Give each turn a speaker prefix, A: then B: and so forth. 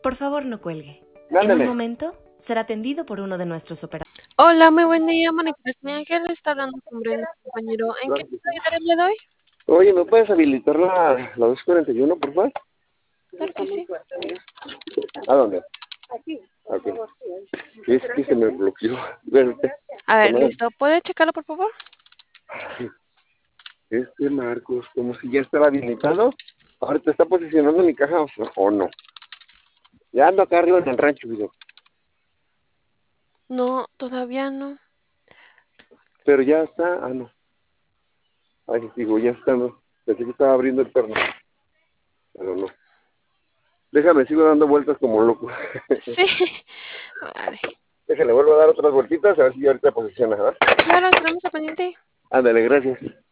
A: Por favor, no cuelgue. En un
B: Ándale.
A: momento será atendido por uno de nuestros operadores.
C: Hola, muy buen día, Mónica. Ángel está hablando con Brenda, compañero. ¿En qué
B: Claro que
C: puedo
B: sí.
C: ayudar el día de hoy?
B: Oye, ¿me puedes habilitar la 241, por favor?
C: Claro que sí.
B: ¿A dónde? Ok. Es que se me bloqueó. Espérate.
C: A ver,
B: Toma.
C: listo. ¿Puede checarlo, por favor?
B: Marcos, como si ya estaba habilitado. Ahorita está posicionando mi caja o no. Ya ando acá arriba en el rancho, digo.
C: No, todavía no.
B: Pero ya está. Ah, no. Ay, digo, ya está. No. Pensé que estaba abriendo el perno. Pero no. Déjame, sigo dando vueltas como loco.
C: Sí. Vale.
B: Déjale, vuelvo a dar otras vueltitas a ver si ya ahorita posiciona, ¿verdad?
C: Claro, estaremos al pendiente.
B: Ándale, gracias.